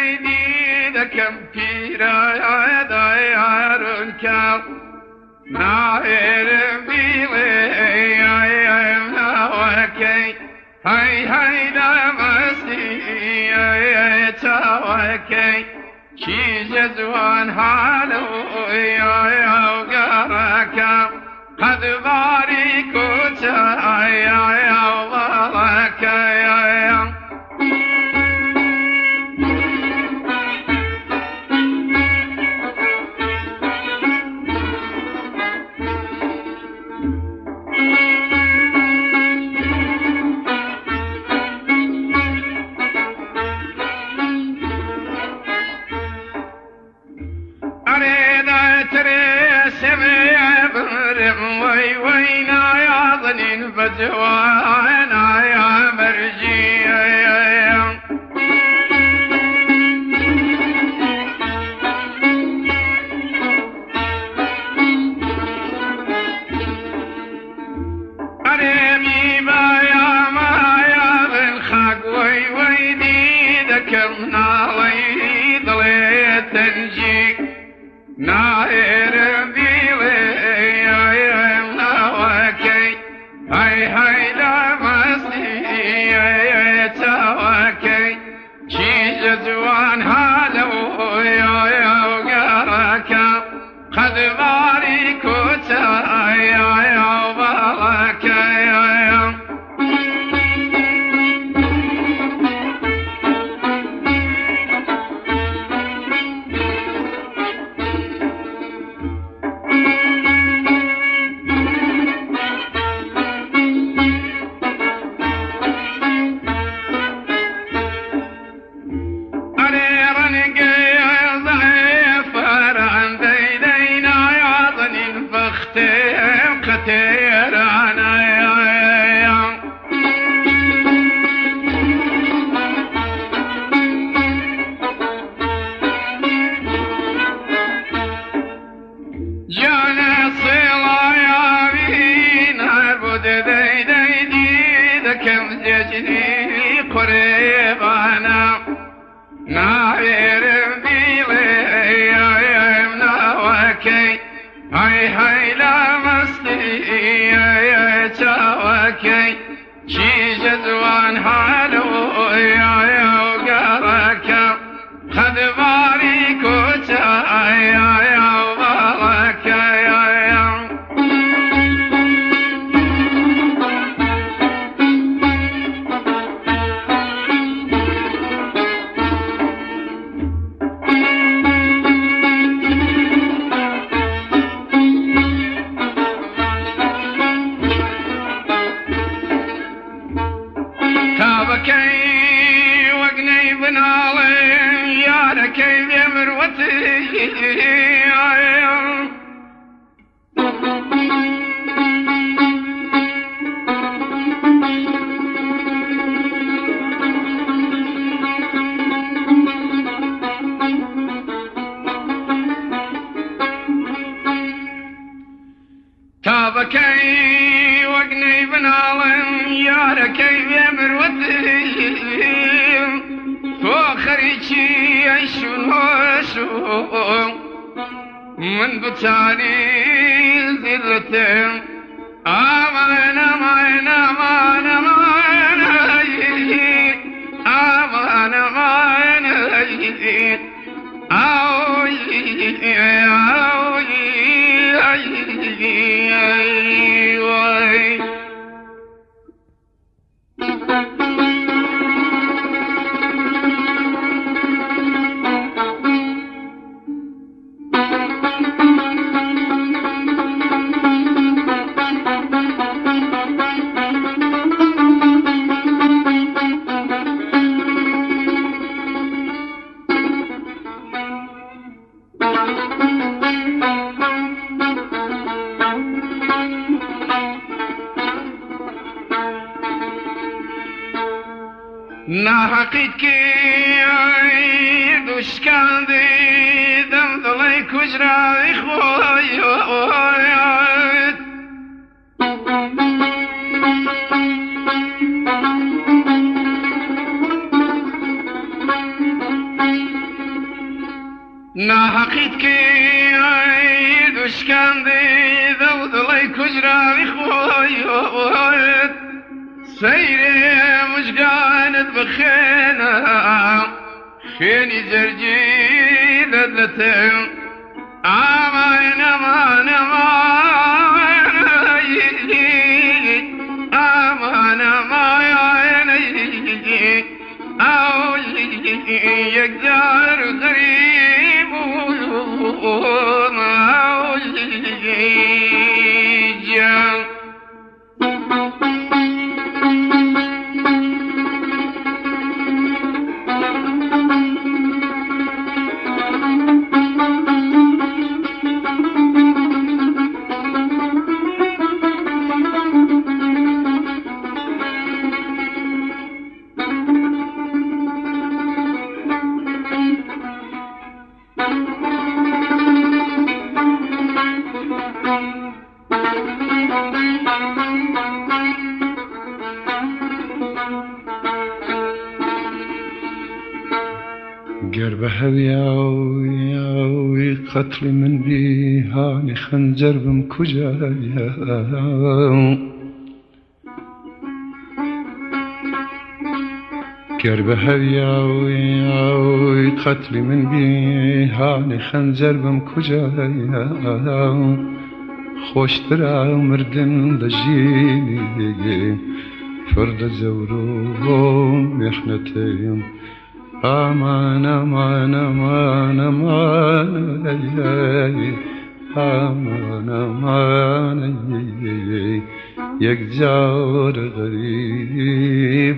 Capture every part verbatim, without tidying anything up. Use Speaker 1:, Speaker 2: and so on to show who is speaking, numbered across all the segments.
Speaker 1: ديدي دكم بيرا يا داير كاو ناير بيلي يا يا وكي هاي هاي دمسي يا يا توكي شي جزوان حالو يا يا وقركا قد باريكو يا يا وبركا يا يا وي وينا يا ظنين فجوانا يا مرجي أريمي بايا ما يا بالخاق وي وي دي ذكرنا لي ضليت نجيك ناير هاي هاي لا مسي يا توكي شي جزوان هالو يا يا وقركا قد باريكو يا يا وبركا يا يا قريبانا ناير بيلي يا يمنا وكي هاي هاي لا مسلي يا يا توكي شي جزوان حالو يا يا وقركا خذ باريكو يا يا وبركا يا يا كي وقني بنالي يا لكي بمروتي تابكي وقني بنالي يا لكي بمروتي فخريتي عيشون وشون من بتاني ذلتين أمان أمان أمان أمان أمان أمان أوي أوي ناحقك دوش كاندي دم ضلي كجرا إخويات ناحقیت که دوشکندی دو دڵی کوژراوی خۆیت سەیرێ مژگانت بخێنە خوێنی جەرگی دەدلەتم ئامان ئەمان ئەمان ئامان ئەمان ئەو یەکجار غەریب بووم ئەو گیان
Speaker 2: گر به هویاوی قتل من بی هانی خنجر بم کجایم گر به هویاوی قتل من بی هانی خنجر بم کجایم خوشتر مردن لجینی فرد زورو محنتیم آمان آمان آمان آمان آمان آمان یک جار غریب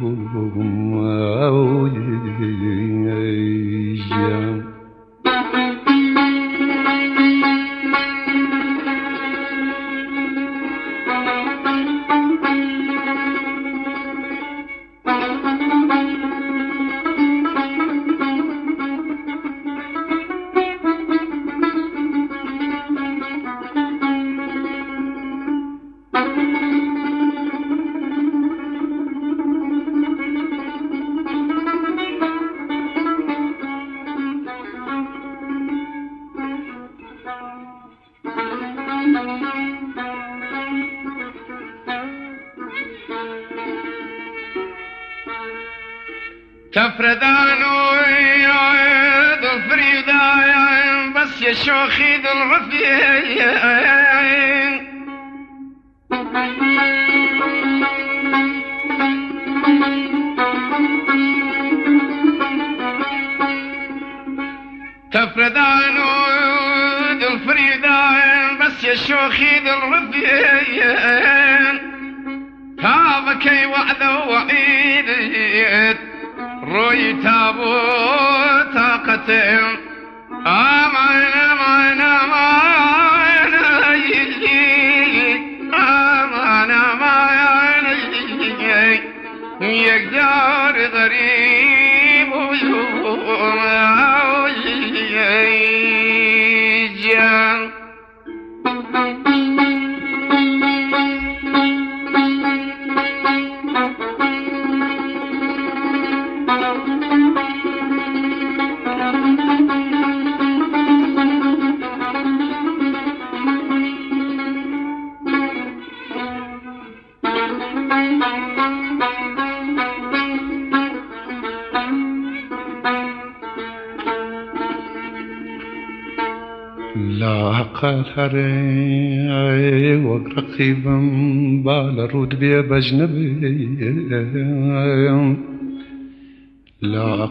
Speaker 2: جان
Speaker 1: تفردانوي دل فريداين بس يا شوخي دل رفيعين تفردانوي دل فريداين بس يا شوخي دل رفيعين تابكي وعده وعيد روي تابوت طاقتهم آمان آمان آمان آمان آمان يقدر غريب جان
Speaker 2: لا قهري وقرقيبا بالرود بي بجنبي لا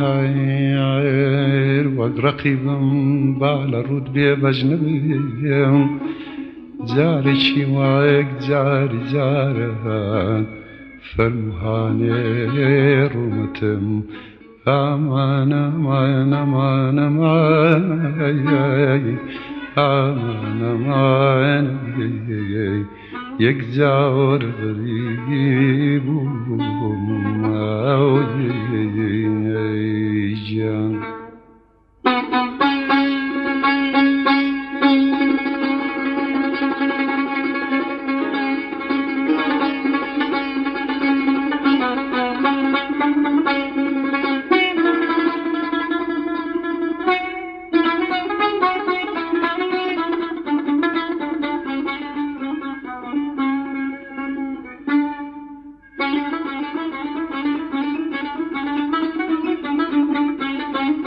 Speaker 2: قهري وقرقيبا بالرود بي بجنبي جاري شواك جاري جارها فرمهاني رومتم آمان آمان آمان آمان آمان آمان یک جار غریب جان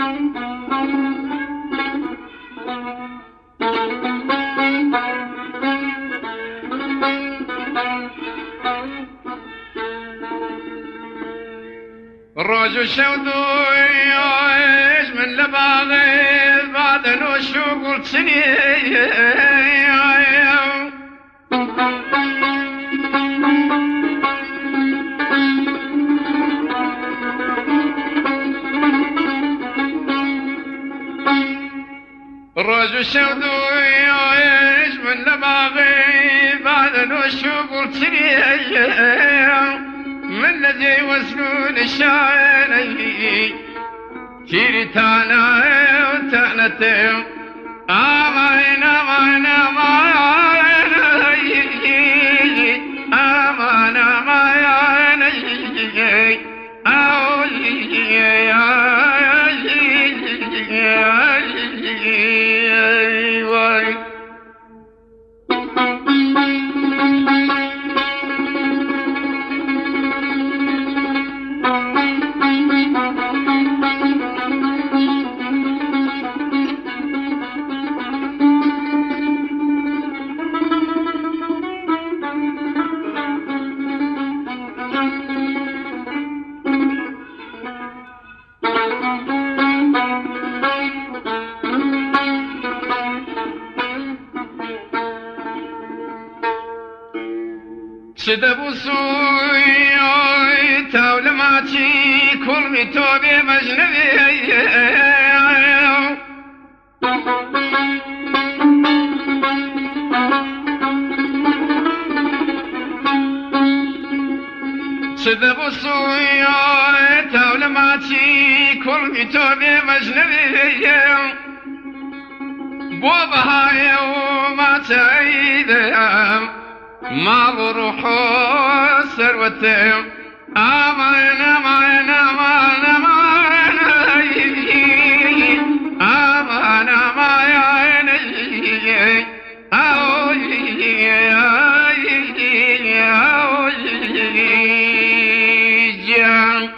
Speaker 1: روج وشودويش من لباغي بعد نوشو قلت سني روج وشودويش من لباغي بعد نوشو قلت سني من الذي وسنون الشعري تيري تانا وتانتهم آمين آمين آمين آمين آمين شدبو سوي تاول ماتي كل متوبي مجنبي شدبو سوي تاول ماتي كل متوبي مجنبي بوبها وما تعيدهم ما بروحو ثروتهم آمين آمين آمين آمين آمين آمين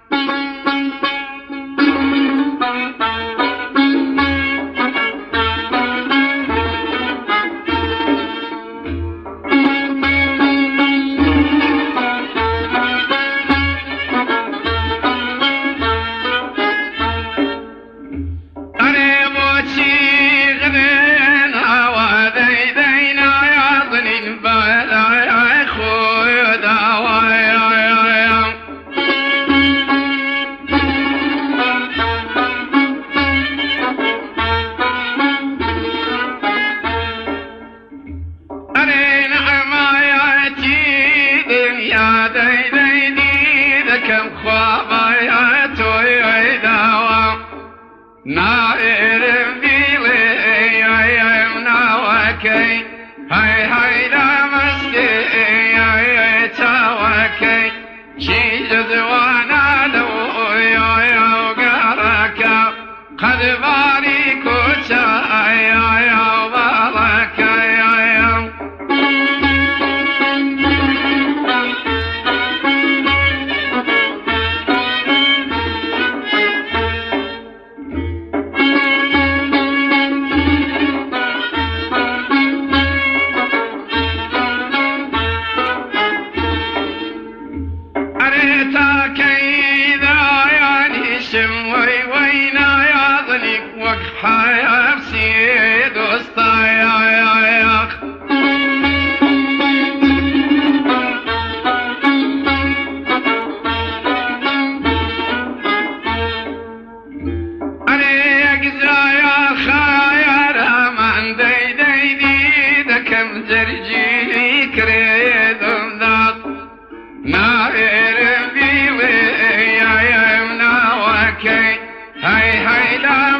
Speaker 1: هاي هاي لا مسكي يا توكي شي جدوانا لو يا يا وقرك قد بارك يا يا وبارك يا يا حياة سيد وسطايا يا يا أريك زايا خاير من دي دي دي دكم زرجي كريد ذات ناير بيوي يا يا مناوكي هاي هاي لا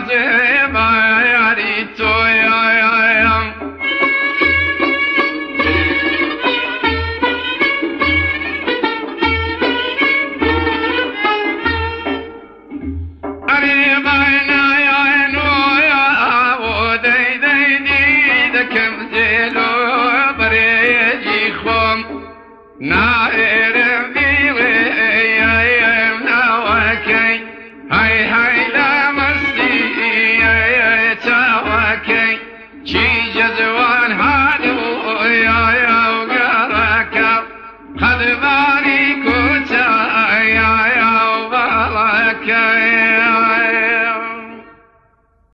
Speaker 1: زيبا يا ريتو يا يا يا قريبنا يا نو يا ابو دي دي دي دكم زيلو بريجي خم ناي